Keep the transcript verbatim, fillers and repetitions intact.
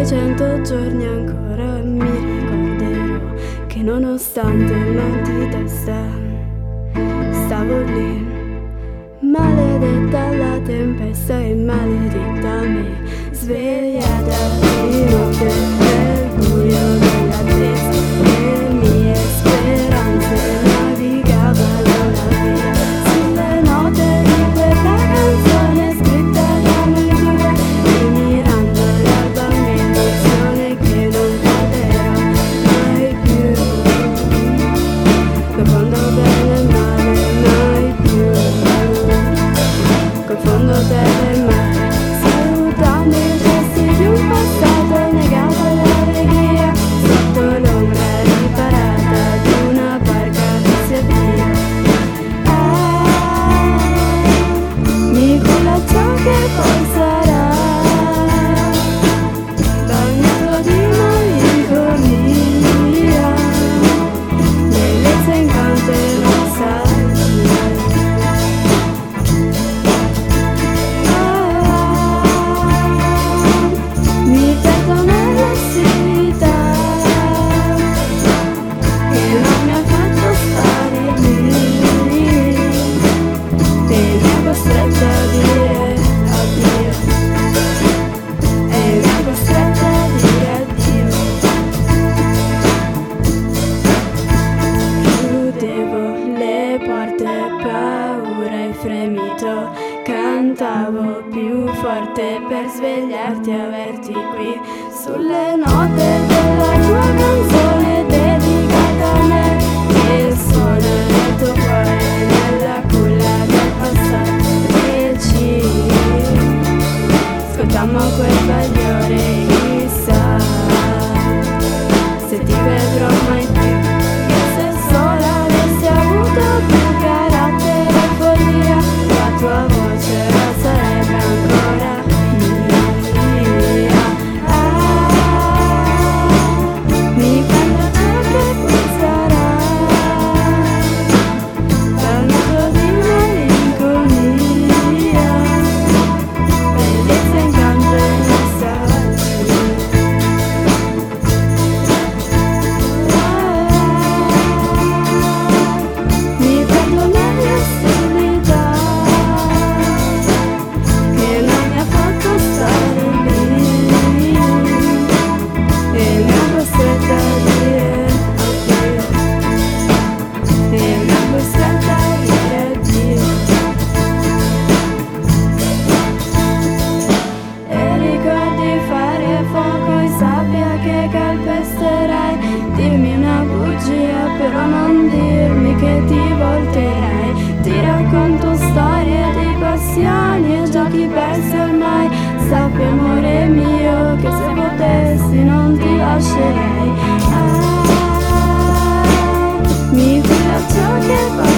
cento giorni ancora mi ricorderò che nonostante il mal di testa stavo lì, maledetta la tempesta e maledetta me, svegliata di notte nel buio dell'attesa. Le mie speranze navigavano la via sulle note di quella canzone scritta da noi due, rimirando l'alba un'emozione che non caderà mai più. Confondo bene e male, mai più. Confondo terra e mare, salutando i gesti di un passato negato all'allegria, sotto l'ombra riparata di una barca che si avvia. Ah, mi culla ciò che poi sarà, bagnato di malinconia, bellezza incanto e nostalgia. Mi perdo nell'ostilità che non mi ha fatto stare lì e mi ha costretto a dire addio, e mi ha costretto a dire addio. Chiudevo le porte, paura e fremito, cantavo più forte per svegliarti e averti qui sulle note della tua canzone dedicata a me, che suona nel tuo cuore nella culla del passato, e ci ascoltiamo quel bagliore, chissà se ti vedrò mai più, se solo avessi avuto più carattere e follia, la tua voce ora sarebbe ancora mia. Ah, mi prendo ciò che poi sarà, bagnato di malinconia, bellezza, incanto e nostalgia. Mi perdo nell'ostilità che non mi ha fatto stare lì e mi ha costretto a dire addio, e mi ha costretto a dire addio. E ricordi fare fuoco in sabbia che calpesterai, dirmi una bugia però non dirmi che ti volterai, ti racconto storie di passioni e giochi persi ormai, sappi amore mio che se potessi non ti lascerei. Ah, mi culla ciò che poi